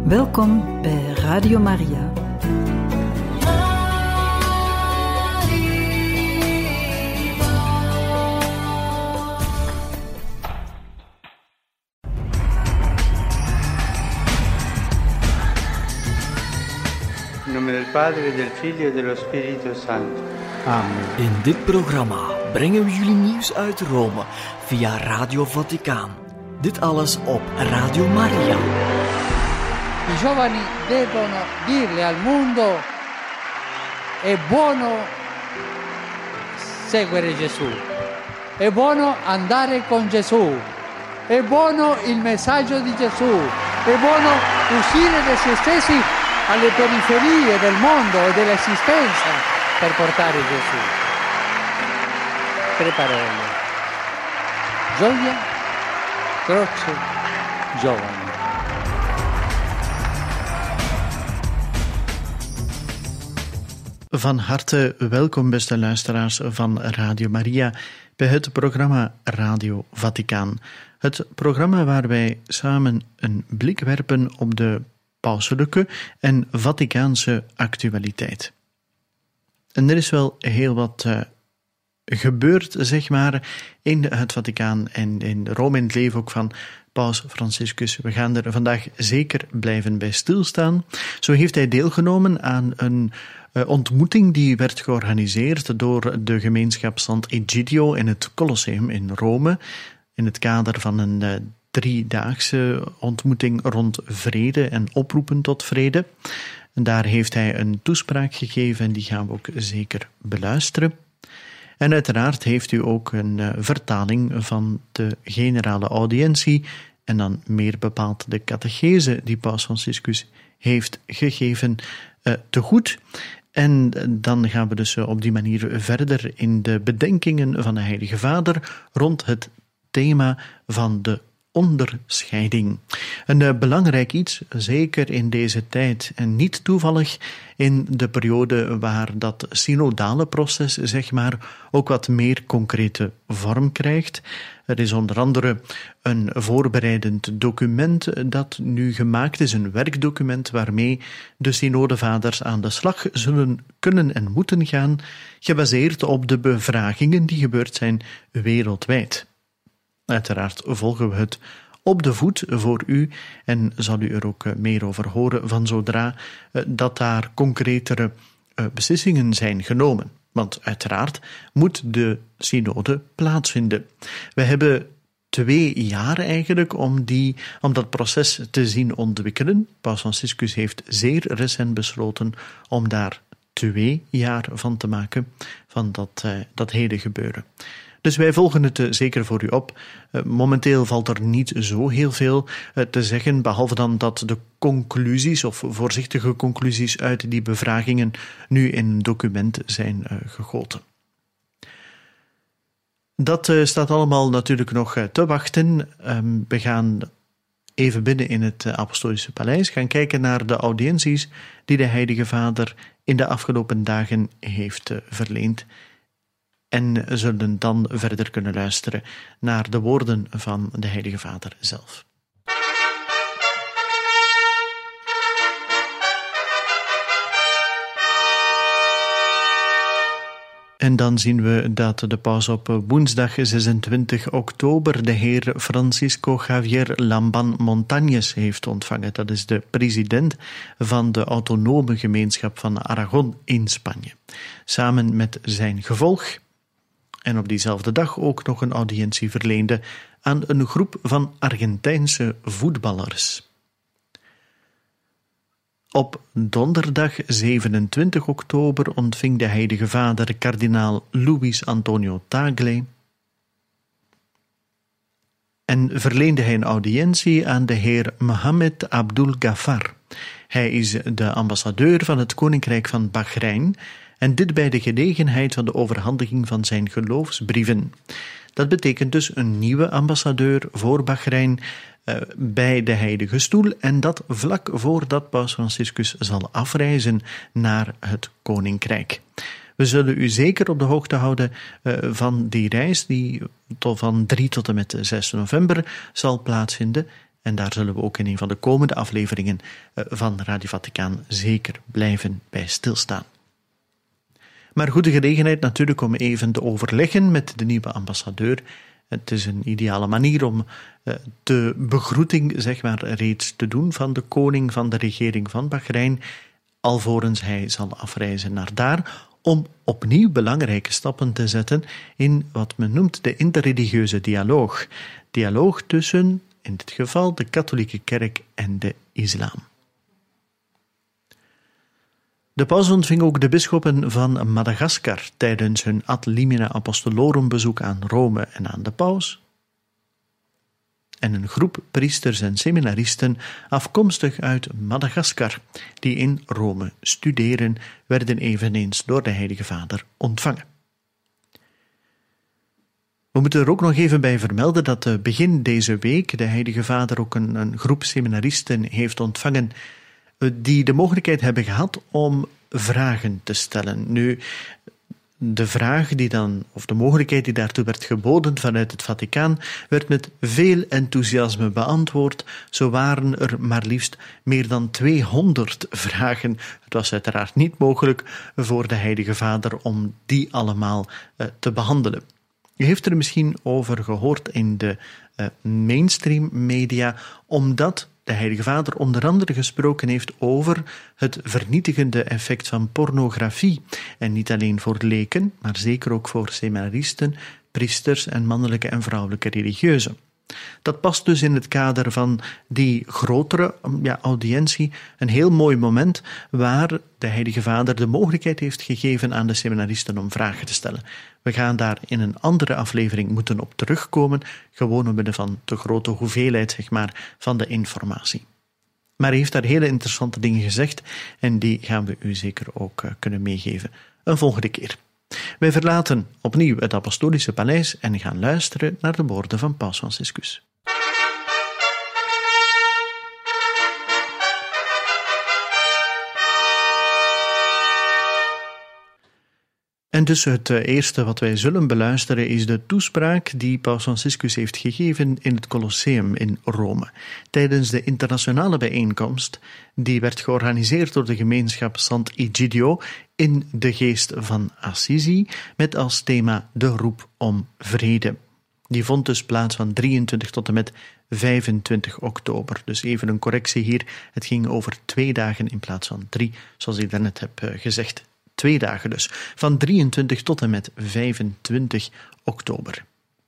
Welkom bij Radio Maria. In nome del Padre, del Figlio e dello Spirito Santo. Amen. In dit programma brengen we jullie nieuws uit Rome via Radio Vaticaan. Dit alles op Radio Maria. I giovani devono dirle al mondo: è buono seguire Gesù, è buono andare con Gesù, è buono il messaggio di Gesù, è buono uscire da se stessi alle periferie del mondo e dell'esistenza per portare Gesù. Tre parole: gioia, croce, giovani. Van harte welkom, beste luisteraars van Radio Maria, bij het programma Radio Vaticaan. Het programma waar wij samen een blik werpen op de pauselijke en Vaticaanse actualiteit. En er is wel heel wat gebeurd, zeg maar, in het Vaticaan en in Rome, in het leven ook van Paus Franciscus. We gaan er vandaag zeker blijven bij stilstaan. Zo heeft hij deelgenomen aan een ontmoeting die werd georganiseerd door de gemeenschap Sant'Egidio in het Colosseum in Rome, in het kader van een 3-daagse ontmoeting rond vrede en oproepen tot vrede. En daar heeft hij een toespraak gegeven en die gaan we ook zeker beluisteren. En uiteraard heeft u ook een vertaling van de generale audiëntie en dan meer bepaald de catechese die Paus Franciscus heeft gegeven te goed. En dan gaan we dus op die manier verder in de bedenkingen van de Heilige Vader rond het thema van de onderscheiding. Een belangrijk iets, zeker in deze tijd en niet toevallig in de periode waar dat synodale proces, zeg maar, ook wat meer concrete vorm krijgt. Er is onder andere een voorbereidend document dat nu gemaakt is, een werkdocument waarmee de synodevaders aan de slag zullen kunnen en moeten gaan, gebaseerd op de bevragingen die gebeurd zijn wereldwijd. Uiteraard volgen we het op de voet voor u en zal u er ook meer over horen van zodra dat daar concretere beslissingen zijn genomen. Want uiteraard moet de synode plaatsvinden. We hebben 2 jaar eigenlijk om dat proces te zien ontwikkelen. Paus Franciscus heeft zeer recent besloten om daar 2 jaar van te maken, van dat hele gebeuren. Dus wij volgen het zeker voor u op. Momenteel valt er niet zo heel veel te zeggen, behalve dan dat de conclusies of voorzichtige conclusies uit die bevragingen nu in een document zijn gegoten. Dat staat allemaal natuurlijk nog te wachten. We gaan even binnen in het Apostolische Paleis gaan kijken naar de audiënties die de Heilige Vader in de afgelopen dagen heeft verleend. En zullen dan verder kunnen luisteren naar de woorden van de Heilige Vader zelf. En dan zien we dat de paus op woensdag 26 oktober de heer Francisco Javier Lamban Montañez heeft ontvangen. Dat is de president van de autonome gemeenschap van Aragon in Spanje. Samen met zijn gevolg. En op diezelfde dag ook nog een audiëntie verleende aan een groep van Argentijnse voetballers. Op donderdag 27 oktober ontving de Heilige Vader kardinaal Luis Antonio Tagle en verleende hij een audiëntie aan de heer Mohammed Abdul Ghaffar. Hij is de ambassadeur van het Koninkrijk van Bahrein en dit bij de gelegenheid van de overhandiging van zijn geloofsbrieven. Dat betekent dus een nieuwe ambassadeur voor Bahrein bij de Heilige Stoel en dat vlak voordat Paus Franciscus zal afreizen naar het Koninkrijk. We zullen u zeker op de hoogte houden van die reis die van 3 tot en met 6 november zal plaatsvinden En daar zullen we ook in een van de komende afleveringen van Radio Vaticaan zeker blijven bij stilstaan. Maar goede gelegenheid natuurlijk om even te overleggen met de nieuwe ambassadeur. Het is een ideale manier om de begroeting, zeg maar, reeds te doen van de koning van de regering van Bahrein, alvorens hij zal afreizen naar daar, om opnieuw belangrijke stappen te zetten in wat men noemt de interreligieuze dialoog. Dialoog tussen, in dit geval, de katholieke kerk en de islam. De paus ontving ook de bisschoppen van Madagaskar tijdens hun Ad Limina Apostolorum bezoek aan Rome en aan de paus. En een groep priesters en seminaristen afkomstig uit Madagaskar, die in Rome studeren, werden eveneens door de Heilige Vader ontvangen. We moeten er ook nog even bij vermelden dat begin deze week de Heilige Vader ook een groep seminaristen heeft ontvangen die de mogelijkheid hebben gehad om vragen te stellen. Nu, de vraag die dan, of de mogelijkheid die daartoe werd geboden vanuit het Vaticaan, werd met veel enthousiasme beantwoord. Zo waren er maar liefst meer dan 200 vragen. Het was uiteraard niet mogelijk voor de Heilige Vader om die allemaal te behandelen. U heeft er misschien over gehoord in de mainstream media, omdat de Heilige Vader onder andere gesproken heeft over het vernietigende effect van pornografie. En niet alleen voor leken, maar zeker ook voor seminaristen, priesters en mannelijke en vrouwelijke religieuzen. Dat past dus in het kader van die grotere audiëntie, een heel mooi moment waar de Heilige Vader de mogelijkheid heeft gegeven aan de seminaristen om vragen te stellen. We gaan daar in een andere aflevering moeten op terugkomen, gewoon omwille van de grote hoeveelheid, zeg maar, van de informatie. Maar hij heeft daar hele interessante dingen gezegd en die gaan we u zeker ook kunnen meegeven een volgende keer. Wij verlaten opnieuw het Apostolische Paleis en gaan luisteren naar de woorden van Paus Franciscus. En dus het eerste wat wij zullen beluisteren is de toespraak die Paus Franciscus heeft gegeven in het Colosseum in Rome, tijdens de internationale bijeenkomst die werd georganiseerd door de gemeenschap Sant'Egidio in de geest van Assisi, met als thema de roep om vrede. Die vond dus plaats van 23 tot en met 25 oktober. Dus even een correctie hier, het ging over 2 dagen in plaats van 3, zoals ik daarnet heb gezegd. 2 dagen dus, van 23 tot en met 25 oktober.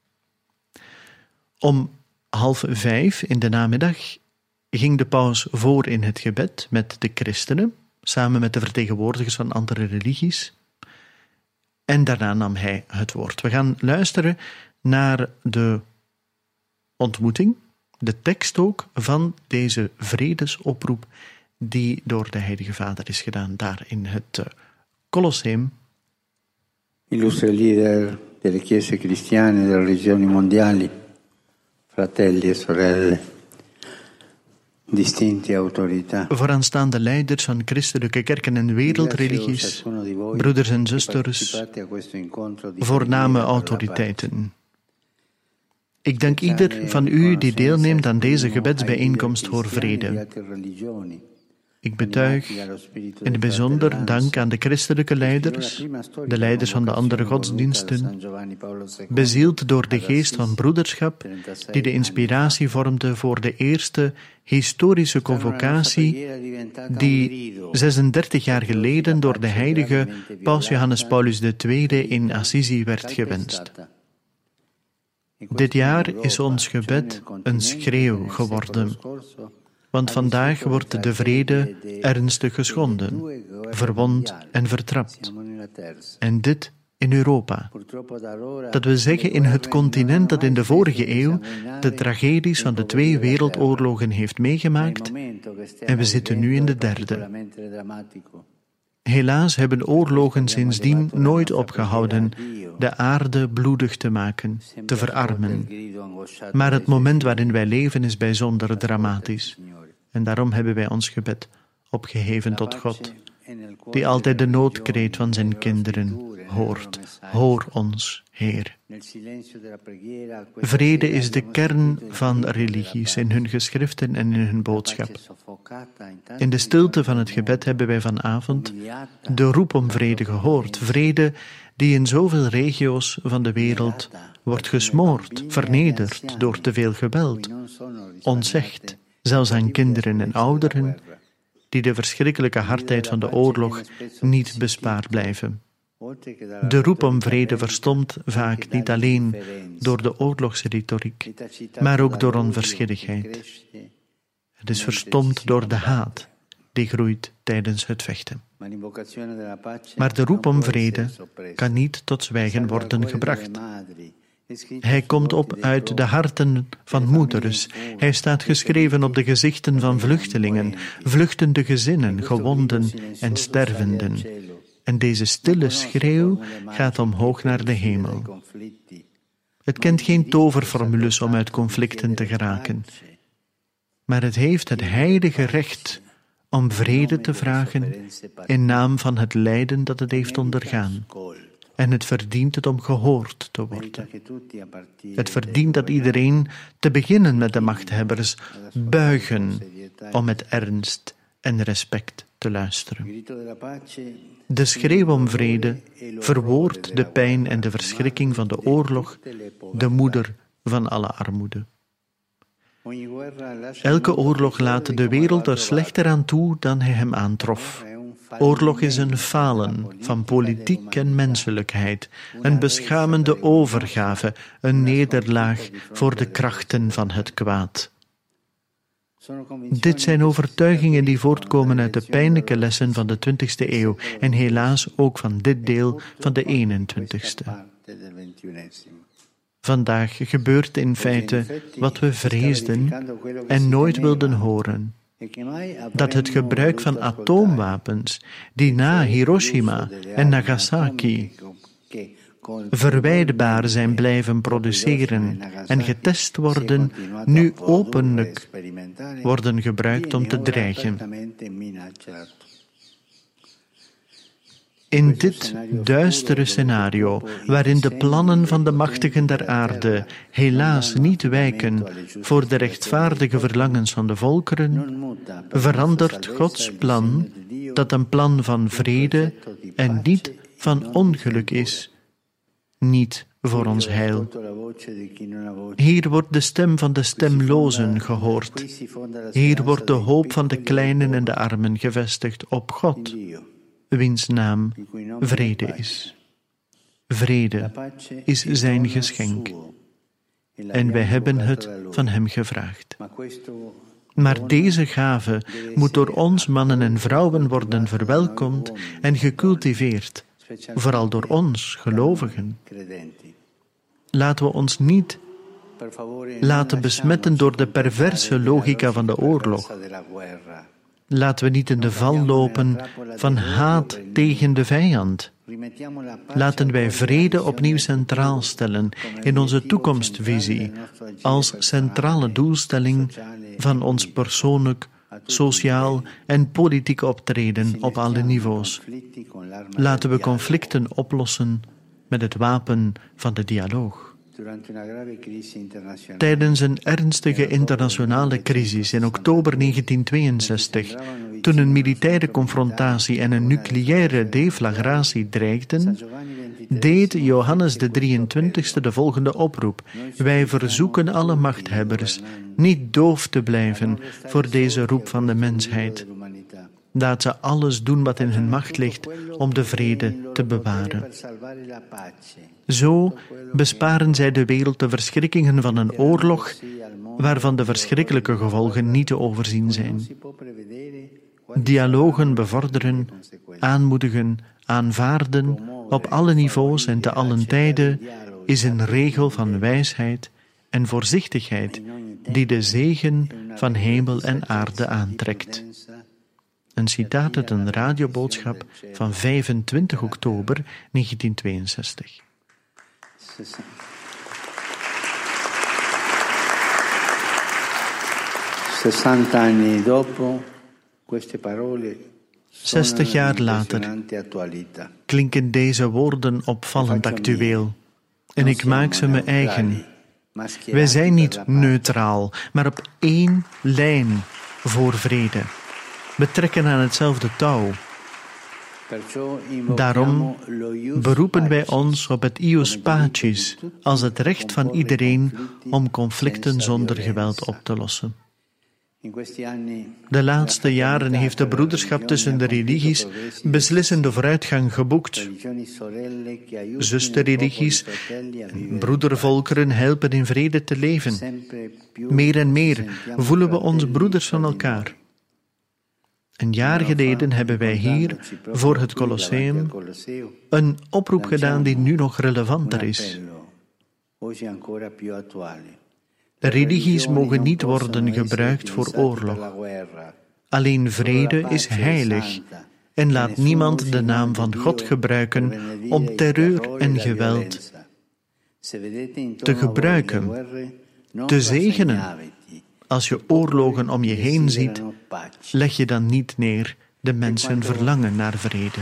Om 4:30 in de namiddag ging de paus voor in het gebed met de christenen, samen met de vertegenwoordigers van andere religies. En daarna nam hij het woord. We gaan luisteren naar de ontmoeting, de tekst ook van deze vredesoproep die door de Heilige Vader is gedaan daar in het Colosseum. Illustre leader delle chiese cristiane e delle religioni mondiali, fratelli e sorelle, distinti autorità. Vooraanstaande leiders van christelijke kerken en wereldreligies, broeders en zusters, voorname autoriteiten. Ik dank ieder van u die deelneemt aan deze gebedsbijeenkomst voor vrede. Ik betuig in het bijzonder dank aan de christelijke leiders, de leiders van de andere godsdiensten, bezield door de geest van broederschap, die de inspiratie vormde voor de eerste historische convocatie die 36 jaar geleden door de heilige Paus Johannes Paulus II in Assisi werd gewenst. Dit jaar is ons gebed een schreeuw geworden, want vandaag wordt de vrede ernstig geschonden, verwond en vertrapt. En dit in Europa. Dat we zeggen in het continent dat in de vorige eeuw de tragedies van de 2 wereldoorlogen heeft meegemaakt en we zitten nu in de 3e. Helaas hebben oorlogen sindsdien nooit opgehouden de aarde bloedig te maken, te verarmen. Maar het moment waarin wij leven is bijzonder dramatisch. En daarom hebben wij ons gebed opgeheven tot God die altijd de noodkreet van zijn kinderen hoort. Hoor ons, Heer. Vrede is de kern van religies in hun geschriften en in hun boodschap. In de stilte van het gebed hebben wij vanavond de roep om vrede gehoord. Vrede die in zoveel regio's van de wereld wordt gesmoord, vernederd door te veel geweld, ontzegd, zelfs aan kinderen en ouderen, die de verschrikkelijke hardheid van de oorlog niet bespaard blijven. De roep om vrede verstomt vaak niet alleen door de oorlogsretoriek, maar ook door onverschilligheid. Het is verstomd door de haat die groeit tijdens het vechten. Maar de roep om vrede kan niet tot zwijgen worden gebracht. Hij komt op uit de harten van moeders. Hij staat geschreven op de gezichten van vluchtelingen, vluchtende gezinnen, gewonden en stervenden. En deze stille schreeuw gaat omhoog naar de hemel. Het kent geen toverformules om uit conflicten te geraken. Maar het heeft het heilige recht om vrede te vragen in naam van het lijden dat het heeft ondergaan. En het verdient het om gehoord te worden. Het verdient dat iedereen, te beginnen met de machthebbers, buigen om met ernst en respect te luisteren. De schreeuw om vrede verwoordt de pijn en de verschrikking van de oorlog, de moeder van alle armoede. Elke oorlog laat de wereld er slechter aan toe dan hij hem aantrof. Oorlog is een falen van politiek en menselijkheid, een beschamende overgave, een nederlaag voor de krachten van het kwaad. Dit zijn overtuigingen die voortkomen uit de pijnlijke lessen van de 20e eeuw en helaas ook van dit deel van de 21e. Vandaag gebeurt in feite wat we vreesden en nooit wilden horen. Dat het gebruik van atoomwapens, die na Hiroshima en Nagasaki verwijdbaar zijn blijven produceren en getest worden, nu openlijk worden gebruikt om te dreigen. In dit duistere scenario, waarin de plannen van de machtigen der aarde helaas niet wijken voor de rechtvaardige verlangens van de volkeren, verandert Gods plan, dat een plan van vrede en niet van ongeluk is, niet voor ons heil. Hier wordt de stem van de stemlozen gehoord. Hier wordt de hoop van de kleinen en de armen gevestigd op God, wiens naam vrede is. Vrede is zijn geschenk. En wij hebben het van hem gevraagd. Maar deze gave moet door ons mannen en vrouwen worden verwelkomd en gecultiveerd, vooral door ons, gelovigen. Laten we ons niet laten besmetten door de perverse logica van de oorlog. Laten we niet in de val lopen van haat tegen de vijand. Laten wij vrede opnieuw centraal stellen in onze toekomstvisie, als centrale doelstelling van ons persoonlijk, sociaal en politiek optreden op alle niveaus. Laten we conflicten oplossen met het wapen van de dialoog. Tijdens een ernstige internationale crisis in oktober 1962, toen een militaire confrontatie en een nucleaire deflagratie dreigden, deed Johannes de 23e de volgende oproep: wij verzoeken alle machthebbers niet doof te blijven voor deze roep van de mensheid. Dat ze alles doen wat in hun macht ligt om de vrede te bewaren. Zo besparen zij de wereld de verschrikkingen van een oorlog, waarvan de verschrikkelijke gevolgen niet te overzien zijn. Dialogen bevorderen, aanmoedigen, aanvaarden op alle niveaus en te allen tijden is een regel van wijsheid en voorzichtigheid die de zegen van hemel en aarde aantrekt. Een citaat uit een radioboodschap van 25 oktober 1962. Sessant'anni dopo, queste parole 60 jaar later klinken deze woorden opvallend actueel. En ik maak ze me eigen. Wij zijn niet neutraal, maar op één lijn voor vrede. We trekken aan hetzelfde touw. Daarom beroepen wij ons op het ius pacis als het recht van iedereen om conflicten zonder geweld op te lossen. De laatste jaren heeft de broederschap tussen de religies beslissende vooruitgang geboekt. Zusterreligies en broedervolkeren helpen in vrede te leven. Meer en meer voelen we ons broeders van elkaar. Een jaar geleden hebben wij hier, voor het Colosseum, een oproep gedaan die nu nog relevanter is. De religies mogen niet worden gebruikt voor oorlog. Alleen vrede is heilig en laat niemand de naam van God gebruiken om terreur en geweld te gebruiken, te zegenen. Als je oorlogen om je heen ziet, leg je dan niet neer. De mensen verlangen naar vrede.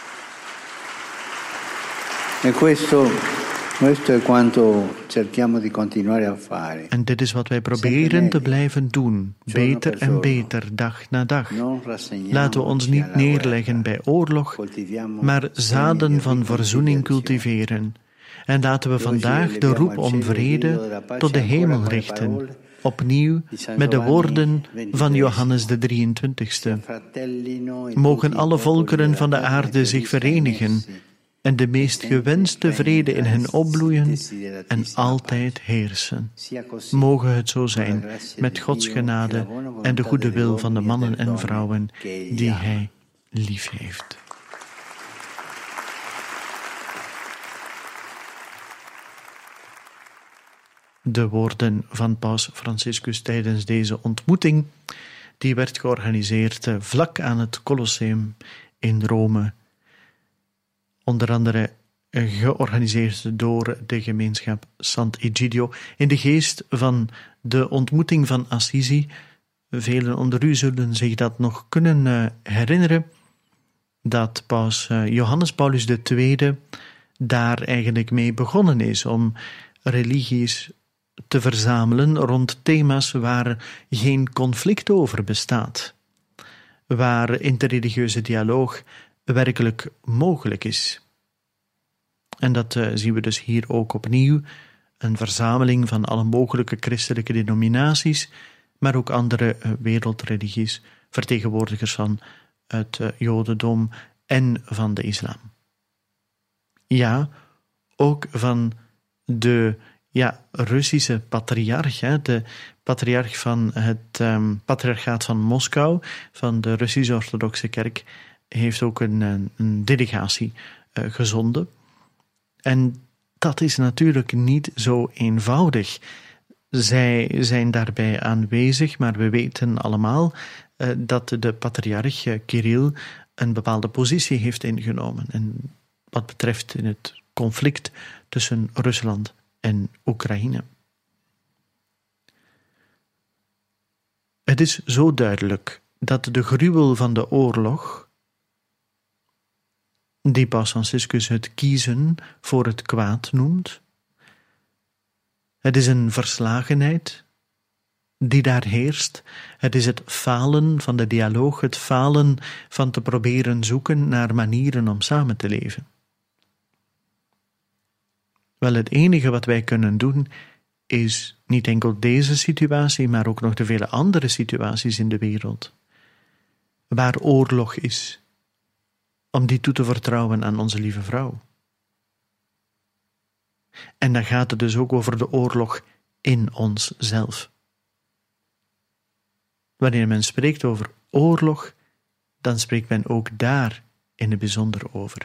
En dit is wat wij proberen te blijven doen, beter en beter, dag na dag. Laten we ons niet neerleggen bij oorlog, maar zaden van verzoening cultiveren. En laten we vandaag de roep om vrede tot de hemel richten. Opnieuw met de woorden van Johannes de 23e. Mogen alle volkeren van de aarde zich verenigen en de meest gewenste vrede in hen opbloeien en altijd heersen. Mogen het zo zijn met Gods genade en de goede wil van de mannen en vrouwen die Hij lief heeft. De woorden van Paus Franciscus tijdens deze ontmoeting, die werd georganiseerd vlak aan het Colosseum in Rome. Onder andere georganiseerd door de gemeenschap Sant'Egidio in de geest van de ontmoeting van Assisi. Velen onder u zullen zich dat nog kunnen herinneren, dat Paus Johannes Paulus II daar eigenlijk mee begonnen is om religies te verzamelen rond thema's waar geen conflict over bestaat, waar interreligieuze dialoog werkelijk mogelijk is. En dat zien we dus hier ook opnieuw, een verzameling van alle mogelijke christelijke denominaties, maar ook andere wereldreligies, vertegenwoordigers van het jodendom en van de islam. Ja, ook van de Russische patriarch, de patriarch van het patriarchaat van Moskou, van de Russisch-orthodoxe kerk, heeft ook een delegatie gezonden. En dat is natuurlijk niet zo eenvoudig. Zij zijn daarbij aanwezig, maar we weten allemaal dat de patriarch Kirill een bepaalde positie heeft ingenomen. En wat betreft in het conflict tussen Rusland en Oekraïne. Het is zo duidelijk dat de gruwel van de oorlog, die Paus Franciscus het kiezen voor het kwaad noemt, het is een verslagenheid die daar heerst. Het is het falen van de dialoog, het falen van te proberen zoeken naar manieren om samen te leven. Wel, het enige wat wij kunnen doen is niet enkel deze situatie, maar ook nog de vele andere situaties in de wereld waar oorlog is, om die toe te vertrouwen aan onze lieve vrouw. En dan gaat het dus ook over de oorlog in onszelf. Wanneer men spreekt over oorlog, dan spreekt men ook daar in het bijzonder over.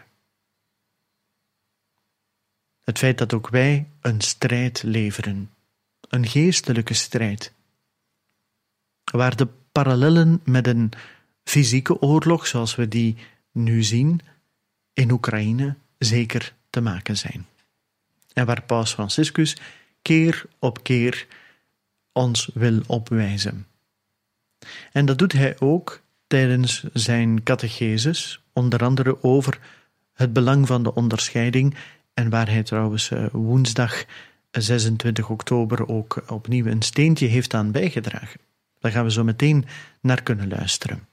Het feit dat ook wij een strijd leveren, een geestelijke strijd, waar de parallellen met een fysieke oorlog, zoals we die nu zien, in Oekraïne zeker te maken zijn. En waar Paus Franciscus keer op keer ons wil opwijzen. En dat doet hij ook tijdens zijn catecheses, onder andere over het belang van de onderscheiding, en waar hij trouwens woensdag 26 oktober ook opnieuw een steentje heeft aan bijgedragen. Daar gaan we zo meteen naar kunnen luisteren.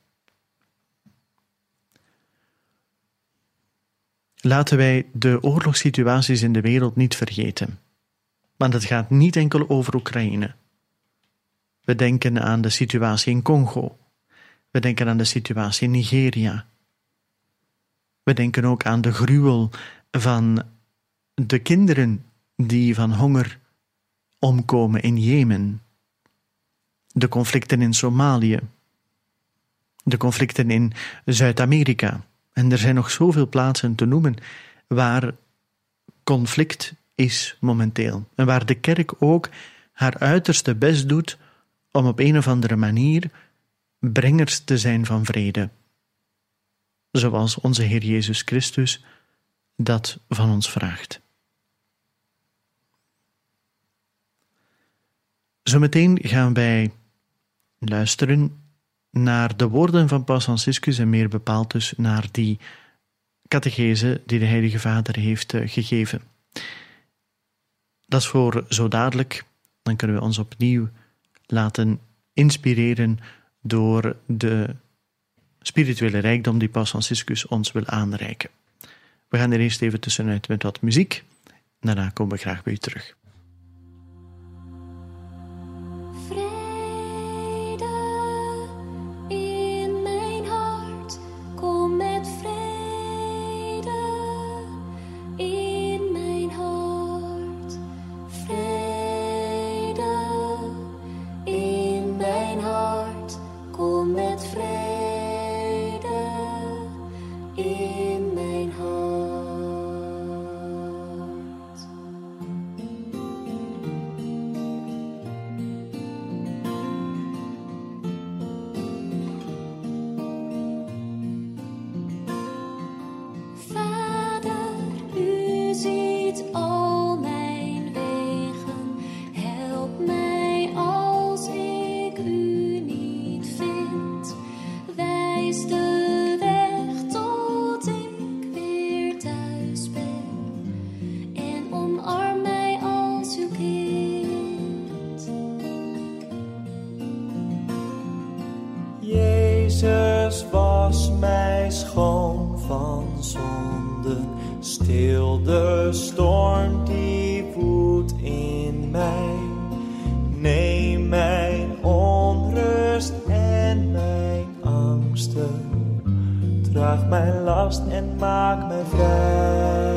Laten wij de oorlogssituaties in de wereld niet vergeten. Want het gaat niet enkel over Oekraïne. We denken aan de situatie in Congo. We denken aan de situatie in Nigeria. We denken ook aan de gruwel van de kinderen die van honger omkomen in Jemen. De conflicten in Somalië. De conflicten in Zuid-Amerika. En er zijn nog zoveel plaatsen te noemen waar conflict is momenteel. En waar de kerk ook haar uiterste best doet om op een of andere manier brengers te zijn van vrede. Zoals onze Heer Jezus Christus dat van ons vraagt. Zometeen gaan wij luisteren naar de woorden van Paus Franciscus en meer bepaald dus naar die catechese die de Heilige Vader heeft gegeven. Dat is voor zo dadelijk. Dan kunnen we ons opnieuw laten inspireren door de spirituele rijkdom die Paus Franciscus ons wil aanreiken. We gaan er eerst even tussenuit met wat muziek. Daarna komen we graag bij u terug. Jezus was mij schoon van zonden, stil de storm die woedt in mij. Neem mijn onrust en mijn angsten, draag mijn last en maak mij vrij.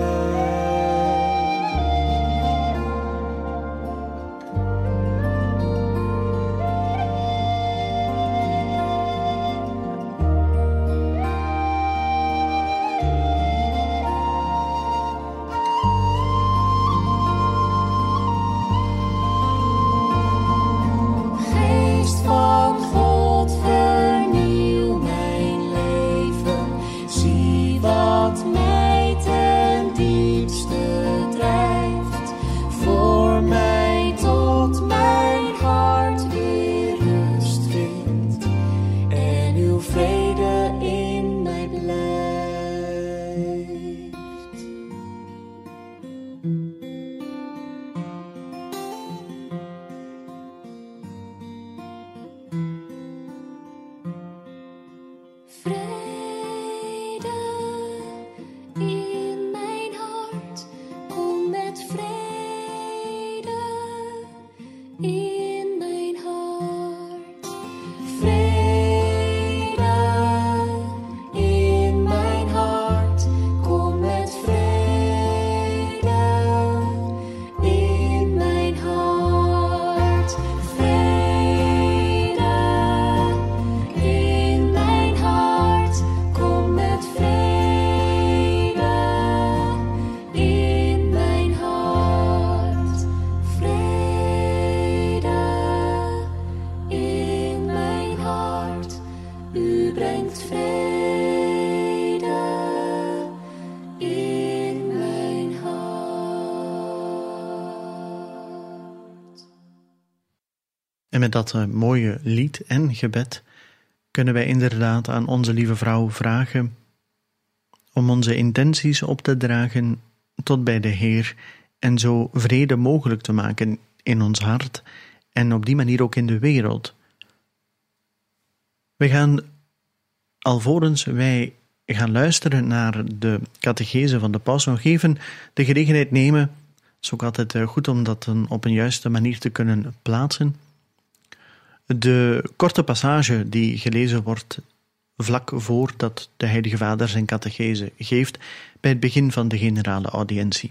En met dat mooie lied en gebed kunnen wij inderdaad aan onze lieve vrouw vragen om onze intenties op te dragen tot bij de Heer en zo vrede mogelijk te maken in ons hart en op die manier ook in de wereld. We gaan, alvorens wij gaan luisteren naar de catechese van de paus, nog even de gelegenheid nemen. Het is ook altijd goed om dat op een juiste manier te kunnen plaatsen. De korte passage die gelezen wordt vlak voordat de Heilige Vader zijn catechese geeft bij het begin van de generale audiëntie.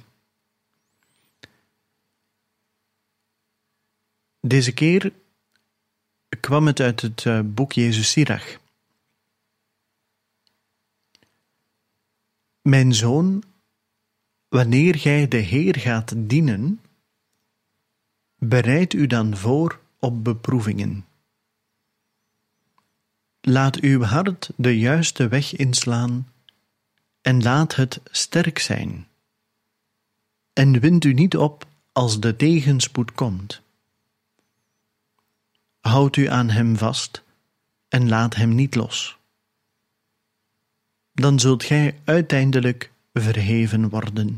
Deze keer kwam het uit het boek Jezus Sirach. Mijn zoon, wanneer gij de Heer gaat dienen, bereid u dan voor op beproevingen. Laat uw hart de juiste weg inslaan en laat het sterk zijn. En wind u niet op als de tegenspoed komt. Houd u aan hem vast en laat hem niet los. Dan zult gij uiteindelijk verheven worden.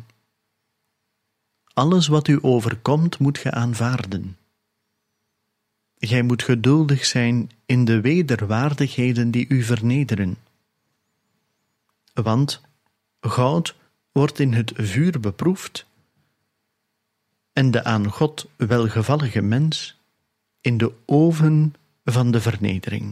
Alles wat u overkomt, moet ge aanvaarden. Gij moet geduldig zijn in de wederwaardigheden die u vernederen. Want goud wordt in het vuur beproefd en de aan God welgevallige mens in de oven van de vernedering.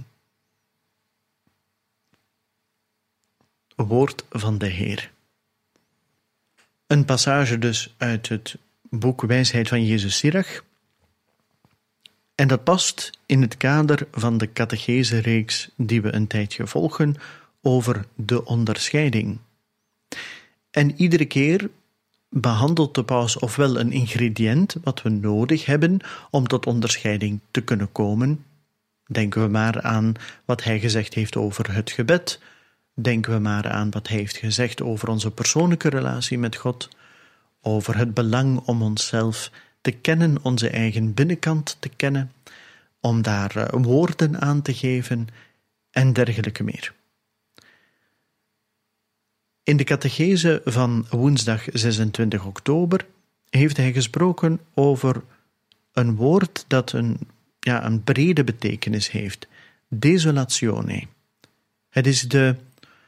Woord van de Heer. Een passage dus uit het boek Wijsheid van Jezus Sirach. En dat past in het kader van de catechese-reeks die we een tijdje volgen over de onderscheiding. En iedere keer behandelt de paus ofwel een ingrediënt wat we nodig hebben om tot onderscheiding te kunnen komen. Denken we maar aan wat hij gezegd heeft over het gebed. Denken we maar aan wat hij heeft gezegd over onze persoonlijke relatie met God, over het belang om onszelf te kennen, onze eigen binnenkant te kennen, om daar woorden aan te geven en dergelijke meer. In de catechese van woensdag 26 oktober heeft hij gesproken over een woord dat een brede betekenis heeft. Desolatione. Het is de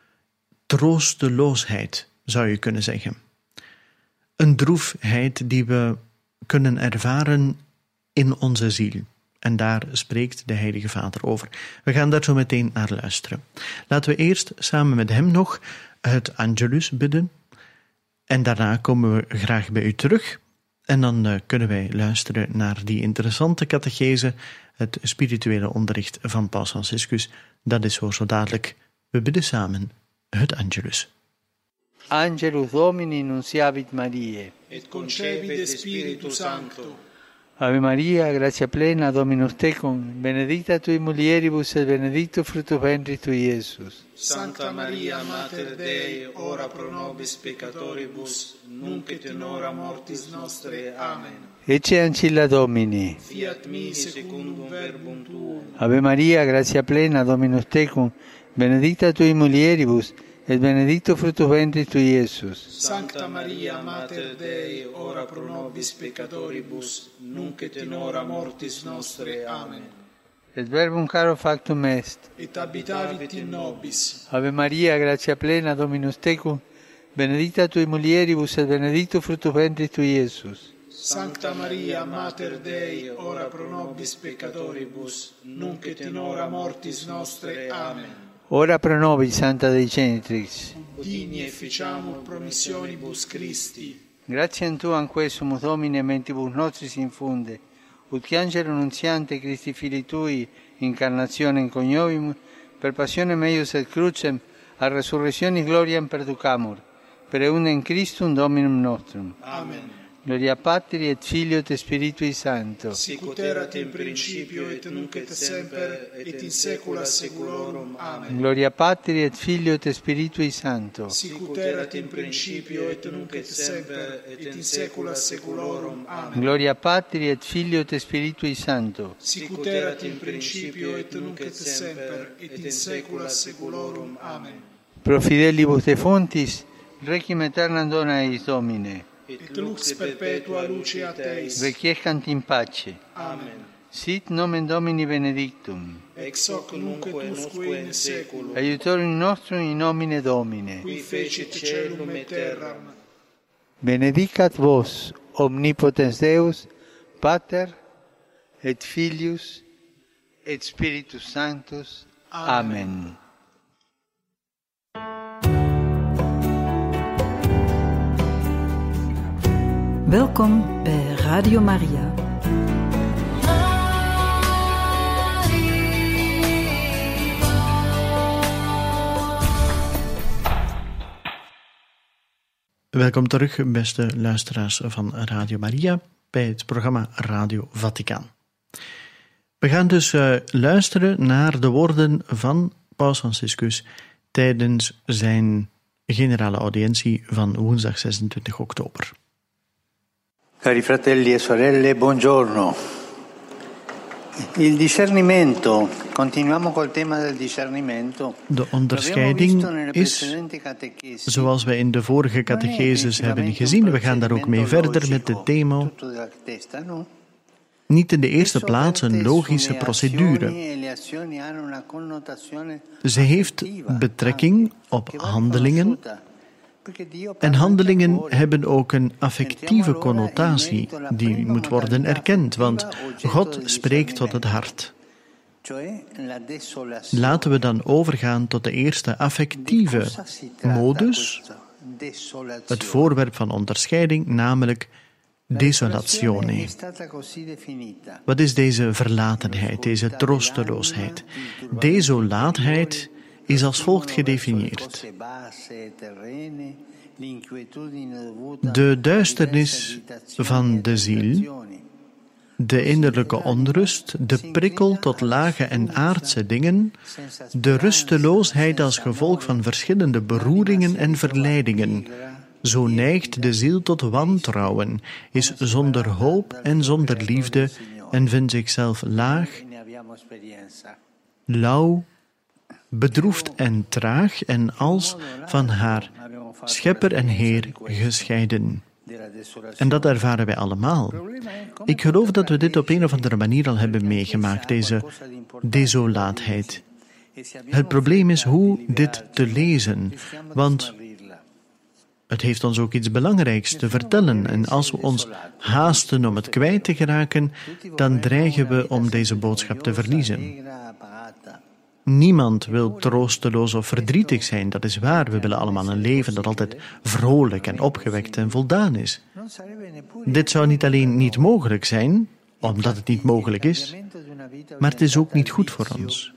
troosteloosheid, zou je kunnen zeggen. Een droefheid die we kunnen ervaren in onze ziel. En daar spreekt de Heilige Vader over. We gaan daar zo meteen naar luisteren. Laten we eerst samen met hem nog het Angelus bidden. En daarna komen we graag bij u terug. En dan kunnen wij luisteren naar die interessante catechese, het spirituele onderricht van Paus Franciscus. Dat is zo dadelijk. We bidden samen het Angelus. Angelus Domini nunciavit Mariae. Et concepit Spiritus Sancto. Ave Maria, gratia plena, Dominus tecum, benedicta tui mulieribus et benedictus fructus ventris tui, Iesus. Sancta Maria, Mater Dei, ora pro nobis peccatoribus, nunc et in hora mortis nostre. Amen. Ecce ancilla Domini. Fiat mi secundum verbum tuum. Ave Maria, gratia plena, Dominus tecum, benedicta tui mulieribus, et benedictus fructus ventris tui, Iesus. Sancta Maria, Mater Dei, ora pro nobis peccatoribus, nunc et in hora mortis nostre. Amen. Et verbum caro factum est. Et habitavit in nobis. Ave Maria, gratia plena, Dominus tecum, benedicta tui mulieribus, et benedictus fructus ventris tui, Iesus. Sancta Maria, Mater Dei, ora pro nobis peccatoribus, nunc et in hora mortis nostre. Amen. Ora pro nobis, Santa Dei Genitrix. Digni efficiamur promissionibus Christi. Gratiam Tuam quesumus Domine mentibus nostris infunde, ut che angelo nunziante Christi Filii Tui, incarnationem coniovimus, per passionem eius et crucem, a resurrectionis gloriam perducamur, per eundem Christum Dominum nostrum. Amen. Gloria Patri et Filio et Spiritui Sancto. Sicut erat in principio et nunc et semper et in saecula saeculorum. Amen. Gloria Patri et Filio et Spiritui Sancto. Sicut erat in principio et nunc et semper et in saecula saeculorum. Amen. Gloria Patri et Filio et Spiritui Sancto. Sicut erat in principio et nunc et semper et in saecula saeculorum. Amen. Pro fidelibus de fontis, requiem aeternam dona eis Domine. Et lux perpetua luceat eis. Requiescant in pace. Amen. Sit nomen Domini benedictum. Ex hoc nunc et usque in saeculum. Aiutorium nostrum in nomine Domine. Qui fecit caelum et terram. Benedicat vos, omnipotens Deus, Pater, et Filius, et Spiritus Sanctus. Amen. Welkom bij Radio Maria. Welkom terug, beste luisteraars van Radio Maria, bij het programma Radio Vaticaan. We gaan dus luisteren naar de woorden van Paus Franciscus tijdens zijn generale audiëntie van woensdag 26 oktober. Cari fratelli e sorelle, buongiorno. Il discernimento, continuiamo col tema del discernimento. De onderscheiding is, zoals we in de vorige catecheses hebben gezien, we gaan daar ook mee verder met het thema, niet in de eerste plaats een logische procedure. Ze heeft betrekking op handelingen. En handelingen hebben ook een affectieve connotatie die moet worden erkend, want God spreekt tot het hart. Laten we dan overgaan tot de eerste affectieve modus, het voorwerp van onderscheiding, namelijk desolatione. Wat is deze verlatenheid, deze troosteloosheid? Desolaatheid is als volgt gedefinieerd. De duisternis van de ziel, de innerlijke onrust, de prikkel tot lage en aardse dingen, de rusteloosheid als gevolg van verschillende beroeringen en verleidingen. Zo neigt de ziel tot wantrouwen, is zonder hoop en zonder liefde en vindt zichzelf laag, lauw, bedroefd en traag en als van haar schepper en Heer gescheiden. En dat ervaren wij allemaal. Ik geloof dat we dit op een of andere manier al hebben meegemaakt, deze desolaatheid. Het probleem is hoe dit te lezen, want het heeft ons ook iets belangrijks te vertellen. En als we ons haasten om het kwijt te geraken, dan dreigen we om deze boodschap te verliezen. Niemand wil troosteloos of verdrietig zijn, dat is waar. We willen allemaal een leven dat altijd vrolijk en opgewekt en voldaan is. Dit zou niet alleen niet mogelijk zijn, omdat het niet mogelijk is, maar het is ook niet goed voor ons.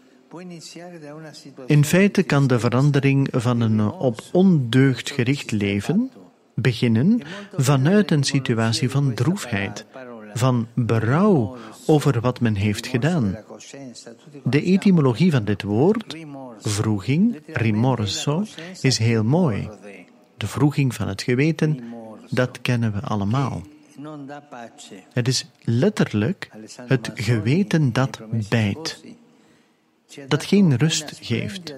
In feite kan de verandering van een op ondeugd gericht leven beginnen vanuit een situatie van droefheid, van berouw over wat men heeft gedaan. De etymologie van dit woord, wroeging, rimorso, is heel mooi. De wroeging van het geweten, dat kennen we allemaal. Het is letterlijk het geweten dat bijt, dat geen rust geeft.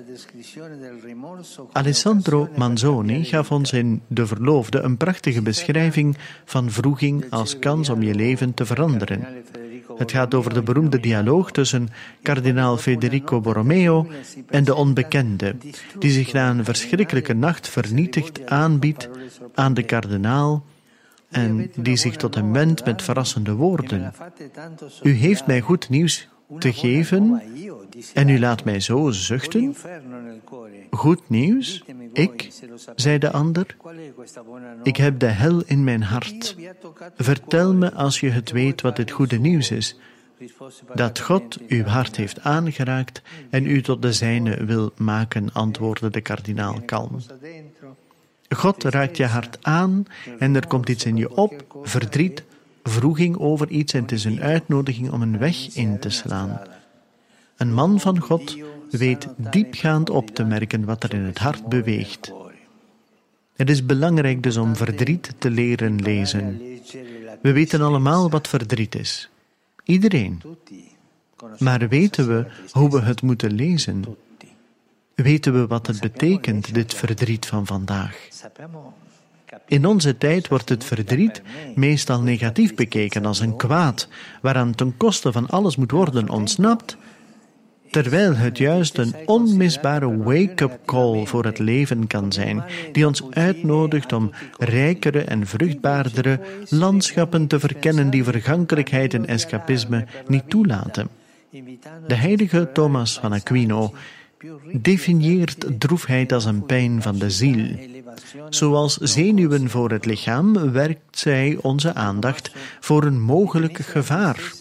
Alessandro Manzoni gaf ons in De Verloofde een prachtige beschrijving van wroeging als kans om je leven te veranderen. Het gaat over de beroemde dialoog tussen kardinaal Federico Borromeo en de onbekende, die zich na een verschrikkelijke nacht vernietigd aanbiedt aan de kardinaal en die zich tot hem wendt met verrassende woorden. U heeft mij goed nieuws te geven en u laat mij zo zuchten? Goed nieuws? Ik, zei de ander, ik heb de hel in mijn hart. Vertel me als je het weet wat dit goede nieuws is. Dat God uw hart heeft aangeraakt en u tot de zijne wil maken, antwoordde de kardinaal kalm. God raakt je hart aan en er komt iets in je op, verdriet, wroeging over iets en het is een uitnodiging om een weg in te slaan. Een man van God weet diepgaand op te merken wat er in het hart beweegt. Het is belangrijk dus om verdriet te leren lezen. We weten allemaal wat verdriet is. Iedereen. Maar weten we hoe we het moeten lezen? Weten we wat het betekent, dit verdriet van vandaag? In onze tijd wordt het verdriet meestal negatief bekeken als een kwaad, waaraan ten koste van alles moet worden ontsnapt, terwijl het juist een onmisbare wake-up call voor het leven kan zijn, die ons uitnodigt om rijkere en vruchtbaardere landschappen te verkennen die vergankelijkheid en escapisme niet toelaten. De heilige Thomas van Aquino definieert droefheid als een pijn van de ziel. Zoals zenuwen voor het lichaam werkt zij onze aandacht voor een mogelijk gevaar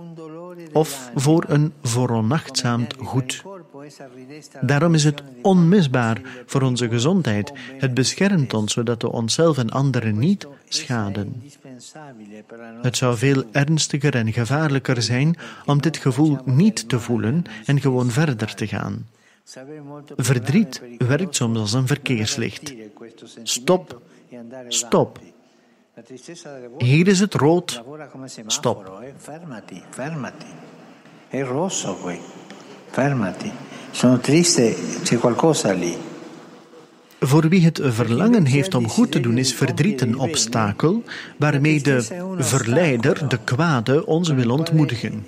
of voor een veronachtzaamd goed. Daarom is het onmisbaar voor onze gezondheid. Het beschermt ons zodat we onszelf en anderen niet schaden. Het zou veel ernstiger en gevaarlijker zijn om dit gevoel niet te voelen en gewoon verder te gaan. Verdriet werkt soms als een verkeerslicht. Stop, stop. Hier is het rood. Stop. Fermati. È rosso qui. Fermati. Sono triste, c'è qualcosa lì. Voor wie het verlangen heeft om goed te doen, is verdriet een obstakel waarmee de verleider, de kwade, ons wil ontmoedigen.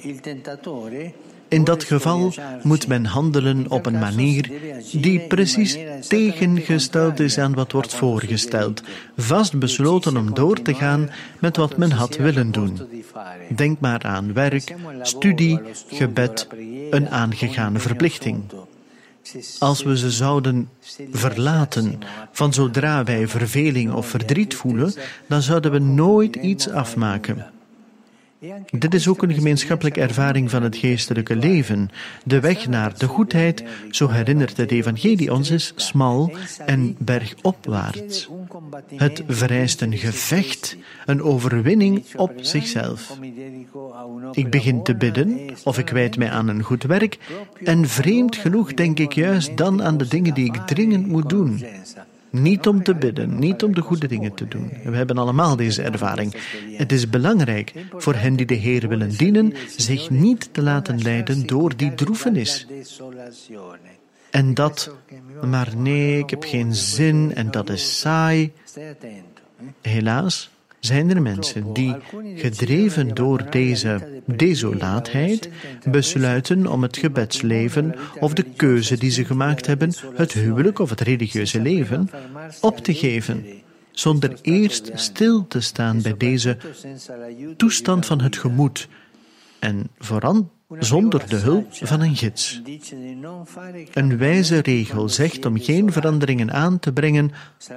In dat geval moet men handelen op een manier die precies tegengesteld is aan wat wordt voorgesteld, vastbesloten om door te gaan met wat men had willen doen. Denk maar aan werk, studie, gebed, een aangegane verplichting. Als we ze zouden verlaten van zodra wij verveling of verdriet voelen, dan zouden we nooit iets afmaken. Dit is ook een gemeenschappelijke ervaring van het geestelijke leven. De weg naar de goedheid, zo herinnert het evangelie ons, is smal en bergopwaarts. Het vereist een gevecht, een overwinning op zichzelf. Ik begin te bidden, of ik wijd mij aan een goed werk, en vreemd genoeg denk ik juist dan aan de dingen die ik dringend moet doen. Niet om te bidden, niet om de goede dingen te doen. We hebben allemaal deze ervaring. Het is belangrijk voor hen die de Heer willen dienen, zich niet te laten leiden door die droefenis. En dat, maar nee, ik heb geen zin en dat is saai. Helaas zijn er mensen die, gedreven door deze desolaatheid, besluiten om het gebedsleven of de keuze die ze gemaakt hebben, het huwelijk of het religieuze leven, op te geven, zonder eerst stil te staan bij deze toestand van het gemoed en vooral zonder de hulp van een gids. Een wijze regel zegt om geen veranderingen aan te brengen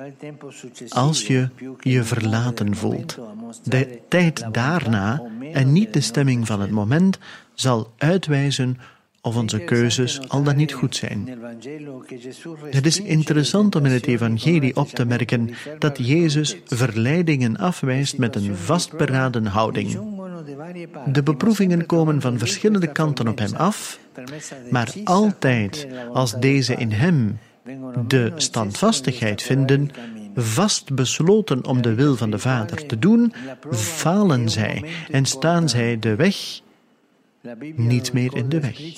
als je je verlaten voelt. De tijd daarna en niet de stemming van het moment zal uitwijzen of onze keuzes al dan niet goed zijn. Het is interessant om in het evangelie op te merken dat Jezus verleidingen afwijst met een vastberaden houding. De beproevingen komen van verschillende kanten op hem af, maar altijd als deze in hem de standvastigheid vinden, vastbesloten om de wil van de Vader te doen, falen zij en staan zij de weg niet meer in de weg.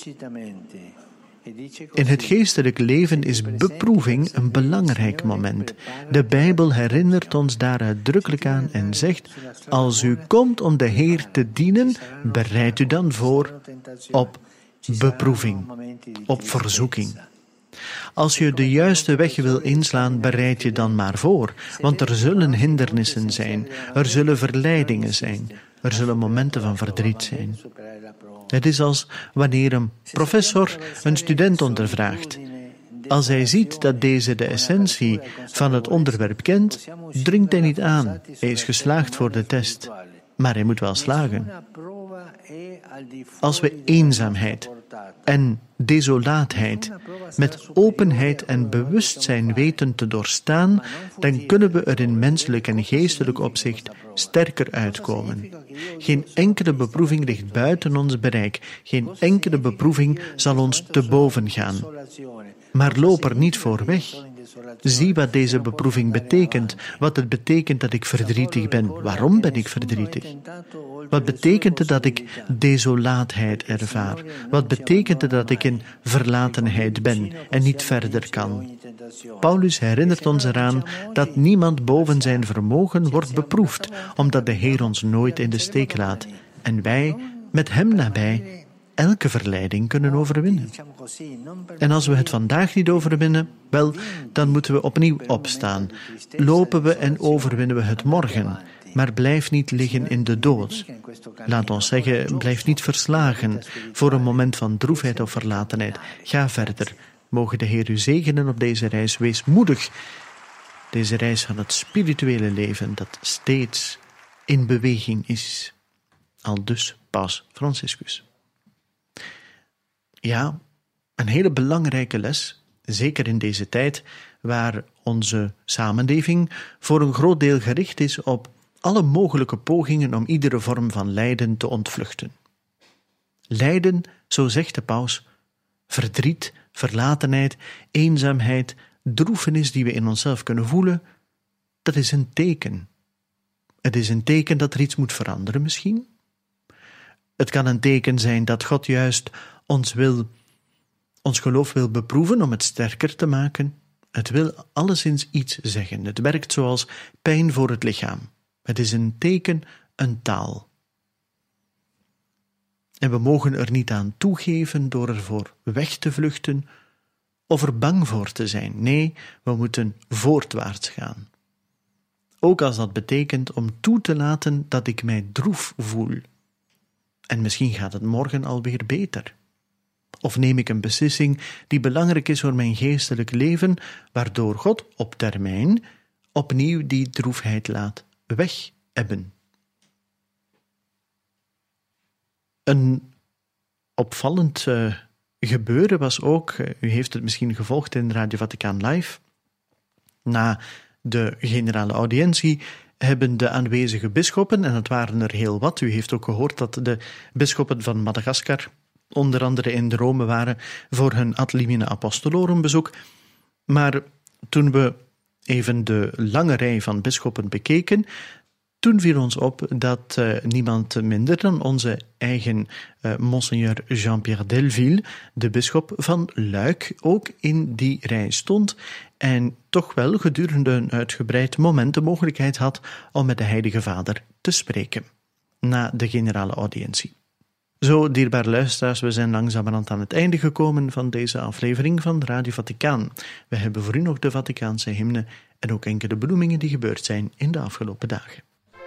In het geestelijk leven is beproeving een belangrijk moment. De Bijbel herinnert ons daar uitdrukkelijk aan en zegt: als u komt om de Heer te dienen, bereid u dan voor op beproeving, op verzoeking. Als je de juiste weg wil inslaan, bereid je dan maar voor, want er zullen hindernissen zijn, er zullen verleidingen zijn, er zullen momenten van verdriet zijn. Het is als wanneer een professor een student ondervraagt. Als hij ziet dat deze de essentie van het onderwerp kent, dringt hij niet aan. Hij is geslaagd voor de test, maar hij moet wel slagen. Als we eenzaamheid en desolaatheid met openheid en bewustzijn weten te doorstaan, dan kunnen we er in menselijk en geestelijk opzicht sterker uitkomen. Geen enkele beproeving ligt buiten ons bereik. Geen enkele beproeving zal ons te boven gaan. Maar loop er niet voor weg. Zie wat deze beproeving betekent. Wat het betekent dat ik verdrietig ben. Waarom ben ik verdrietig? Wat betekent het dat ik desolaatheid ervaar? Wat betekent het dat ik in verlatenheid ben en niet verder kan? Paulus herinnert ons eraan dat niemand boven zijn vermogen wordt beproefd, omdat de Heer ons nooit in de steek laat en wij met hem nabij elke verleiding kunnen overwinnen. En als we het vandaag niet overwinnen, wel, dan moeten we opnieuw opstaan. Lopen we en overwinnen we het morgen, maar blijf niet liggen in de dood. Laat ons zeggen, blijf niet verslagen voor een moment van droefheid of verlatenheid. Ga verder. Mogen de Heer u zegenen op deze reis. Wees moedig. Deze reis van het spirituele leven dat steeds in beweging is. Aldus Paus Franciscus. Ja, een hele belangrijke les, zeker in deze tijd, waar onze samenleving voor een groot deel gericht is op alle mogelijke pogingen om iedere vorm van lijden te ontvluchten. Lijden, zo zegt de paus, verdriet, verlatenheid, eenzaamheid, droefenis die we in onszelf kunnen voelen, dat is een teken. Het is een teken dat er iets moet veranderen misschien. Het kan een teken zijn dat God juist ons geloof wil beproeven om het sterker te maken. Het wil alleszins iets zeggen. Het werkt zoals pijn voor het lichaam. Het is een teken, een taal. En we mogen er niet aan toegeven door ervoor weg te vluchten of er bang voor te zijn. Nee, we moeten voortwaarts gaan. Ook als dat betekent om toe te laten dat ik mij droef voel. En misschien gaat het morgen alweer beter. Of neem ik een beslissing die belangrijk is voor mijn geestelijk leven, waardoor God op termijn opnieuw die droefheid laat wegebben. Een opvallend gebeuren was ook, u heeft het misschien gevolgd in Radio Vaticaan Live, na de generale audiëntie hebben de aanwezige bisschoppen, en het waren er heel wat, u heeft ook gehoord dat de bisschoppen van Madagaskar onder andere in Rome waren voor hun ad limine apostolorum bezoek. Maar toen we even de lange rij van bisschoppen bekeken, toen viel ons op dat niemand minder dan onze eigen monseigneur Jean-Pierre Delville, de bisschop van Luik, ook in die rij stond en toch wel gedurende een uitgebreid moment de mogelijkheid had om met de Heilige Vader te spreken, na de generale audiëntie. Zo, dierbare luisteraars, we zijn langzamerhand aan het einde gekomen van deze aflevering van Radio Vaticaan. We hebben voor u nog de Vaticaanse hymne en ook enkele benoemingen die gebeurd zijn in de afgelopen dagen.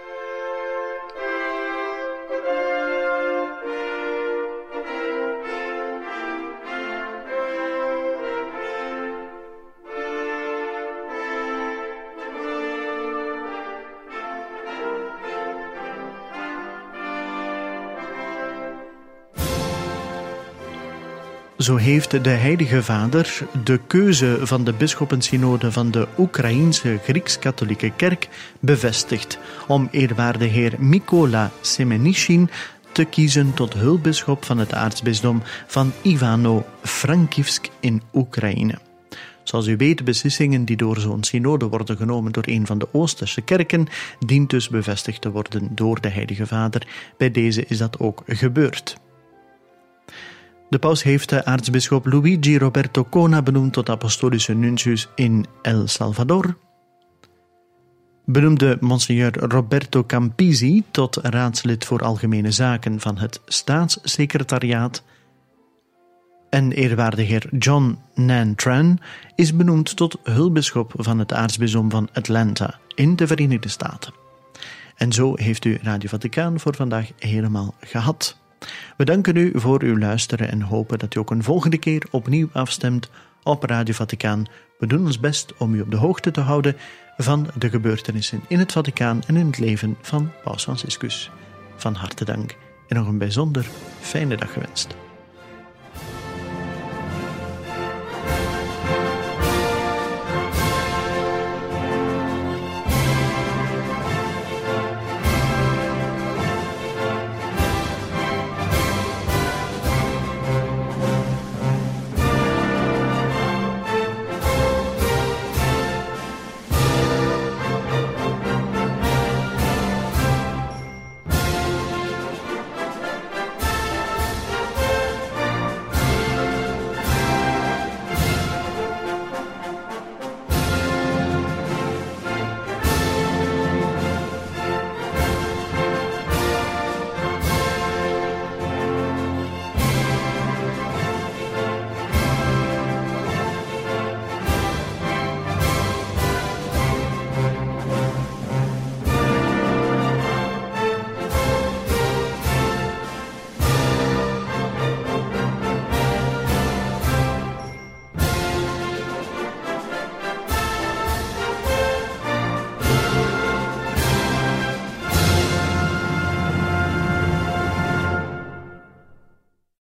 Zo heeft de Heilige Vader de keuze van de bisschoppensynode van de Oekraïense Grieks-katholieke Kerk bevestigd om eerwaarde heer Mykola Semenichin te kiezen tot hulpbisschop van het aartsbisdom van Ivano-Frankivsk in Oekraïne. Zoals u weet, beslissingen die door zo'n synode worden genomen door een van de Oosterse kerken, dient dus bevestigd te worden door de Heilige Vader. Bij deze is dat ook gebeurd. De paus heeft de aartsbisschop Luigi Roberto Cona benoemd tot apostolische nuntius in El Salvador. Benoemde monseigneur Roberto Campisi tot raadslid voor algemene zaken van het staatssecretariaat. En eerwaarde heer John Nan Tran is benoemd tot hulpbisschop van het aartsbisdom van Atlanta in de Verenigde Staten. En zo heeft u Radio Vaticaan voor vandaag helemaal gehad. We danken u voor uw luisteren en hopen dat u ook een volgende keer opnieuw afstemt op Radio Vaticaan. We doen ons best om u op de hoogte te houden van de gebeurtenissen in het Vaticaan en in het leven van Paus Franciscus. Van harte dank en nog een bijzonder fijne dag gewenst.